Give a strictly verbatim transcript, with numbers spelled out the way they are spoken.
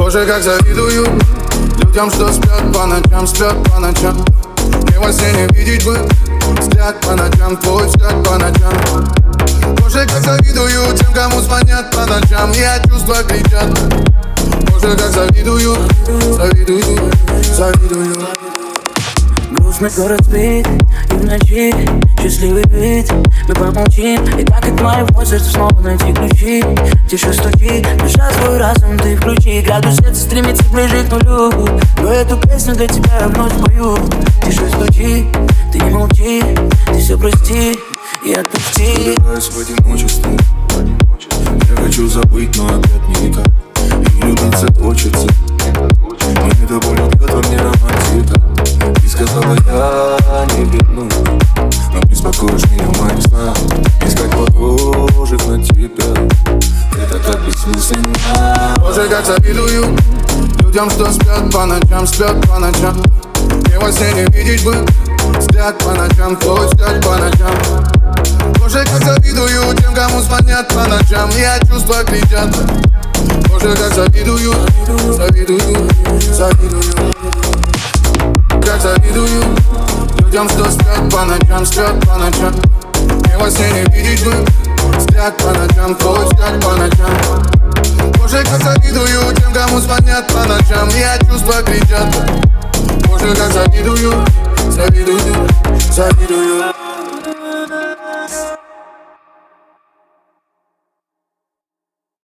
Боже, как завидую людям, что спят по ночам, спят по ночам. Мне во сне не видеть бы взгляд по ночам, твой взгляд по ночам. Боже, как завидую тем, кому звонят по ночам, я чувства кричат. Боже, как завидую, завидую, завидую. Грустный город спит, и в ночи счастливый вид. Мы помолчим, и так как моего сердца снова найти ключи. Тише стучи, душа свой разум ты включи. Градус сердца стремится ближе к нулю, но эту песню для тебя я вновь пою. Тише стучи, ты не молчи, ты все прости и отпусти. Собираюсь в одиночестве, я хочу забыть, но опять никак. И любиться хочется, но до боли бьет во мне романтика. Ты сказала, я не верну, но беспокоишь меня в моих снах. Искать похожих на тебя, это так бессмысленно. Боже, как завидую людям, что спят по ночам, спят по ночам. Мне во сне не видеть бы взгляд по ночам, твой взгляд по ночам. Боже, как завидую тем, кому звонят по ночам, я чувства кричат. Боже, как завидую, завидую, завидую. Как завидую людям, что спят по ночам, спят по ночам. Мне во сне не видеть бы взгляд по ночам, твой взгляд по ночам. Боже, как завидую тем, кому звонят по ночам, я чувства кричат. Боже, как завидую, завидую, завидую.